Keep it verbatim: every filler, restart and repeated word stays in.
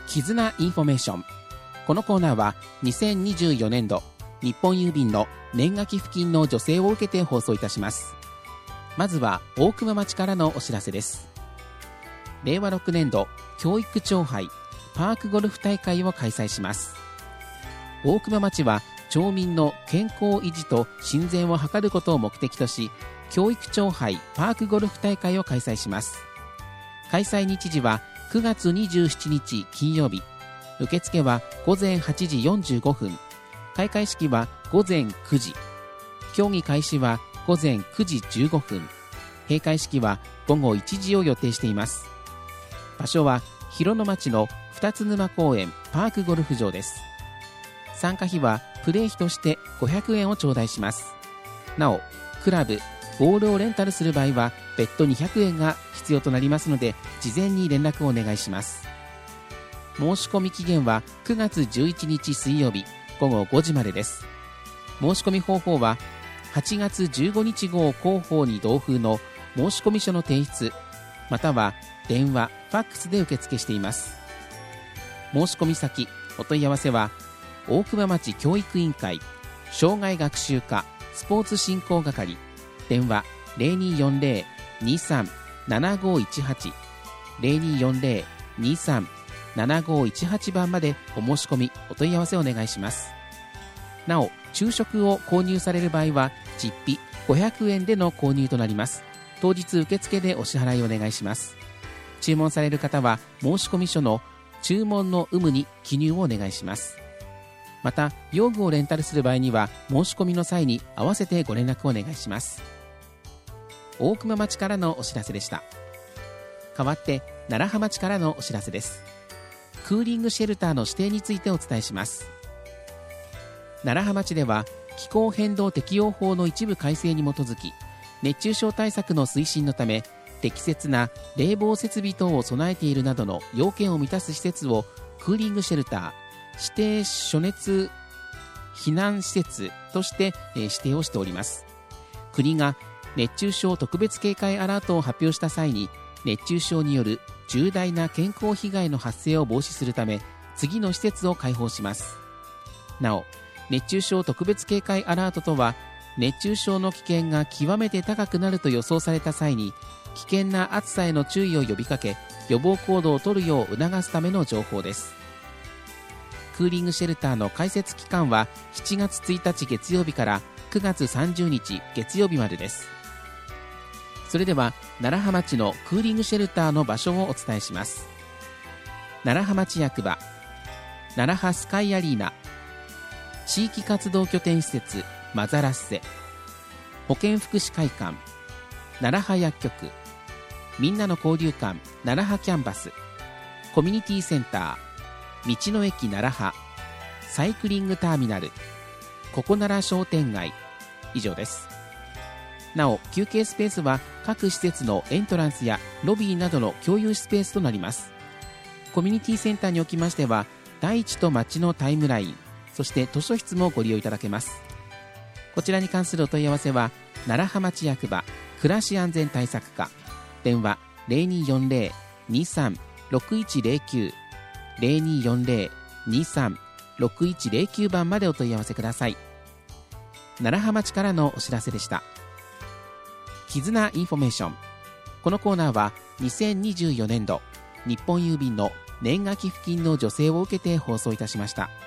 絆インフォメーション。このコーナーはにせんにじゅうよねんど日本郵便の年賀寄付金の助成を受けて放送いたします。まずは大熊町からのお知らせです。れいわろくねんど教育長杯パークゴルフ大会を開催します。大熊町は町民の健康維持と親善を図ることを目的とし、教育長杯パークゴルフ大会を開催します。開催日時はくがつにじゅうしちにち金曜日。受付はごぜんはちじよんじゅうごふん。開会式はごぜんくじ。競技開始はごぜんくじじゅうごふん。閉会式はごごいちじを予定しています。場所は広野町の二つ沼公園パークゴルフ場です。参加費はプレー費としてごひゃくえんを頂戴します。なお、クラブ、ボールをレンタルする場合は別途にひゃくえんが必要となりますので、事前に連絡をお願いします。申し込み期限はくがつじゅういちにち水曜日ごごごじまでです。申し込み方法ははちがつじゅうごにち号広報に同封の申込書の提出、または電話、ファックスで受付しています。申込先、お問い合わせは大熊町教育委員会障害学習課スポーツ振興係、電話 ゼロによんゼロ にさん ななごいちはち ゼロによんゼロ にさん ななごいちはち 番までお申し込みお問い合わせお願いします。なお、昼食を購入される場合は実費ごひゃくえんでの購入となります。当日受付でお支払いお願いします。注文される方は申込書の注文の有無に記入をお願いします。また、用具をレンタルする場合には申し込みの際に合わせてご連絡お願いします。大熊町からのお知らせでした。代わって楢葉町からのお知らせです。クーリングシェルターの指定についてお伝えします。楢葉町では気候変動適用法の一部改正に基づき、熱中症対策の推進のため適切な冷房設備等を備えているなどの要件を満たす施設をクーリングシェルター指定暑熱避難施設として、えー、指定をしております。国が熱中症特別警戒アラートを発表した際に、熱中症による重大な健康被害の発生を防止するため次の施設を開放します。なお、熱中症特別警戒アラートとは、熱中症の危険が極めて高くなると予想された際に危険な暑さへの注意を呼びかけ、予防行動を取るよう促すための情報です。クーリングシェルターの開設期間はしちがつついたち月曜日からくがつさんじゅうにち月曜日までです。それでは楢葉町のクーリングシェルターの場所をお伝えします。楢葉町役場、楢葉スカイアリーナ、地域活動拠点施設マザラッセ、保健福祉会館、楢葉薬局、みんなの交流館楢葉キャンバス、コミュニティセンター道の駅楢葉、サイクリングターミナル、ここなら商店街、以上です。なお、休憩スペースは各施設のエントランスやロビーなどの共有スペースとなります。コミュニティセンターにおきましては大地と町のタイムライン、そして図書室もご利用いただけます。こちらに関するお問い合わせは楢葉町役場暮らし安全対策課、電話 ゼロによんゼロ にさん ろくいちゼロきゅう ゼロによんゼロ にさん ろくいちゼロきゅう 番までお問い合わせください。楢葉町からのお知らせでした。絆インフォメーション。このコーナーはにせんにじゅうよねんど日本郵便の年賀寄付金の助成を受けて放送いたしました。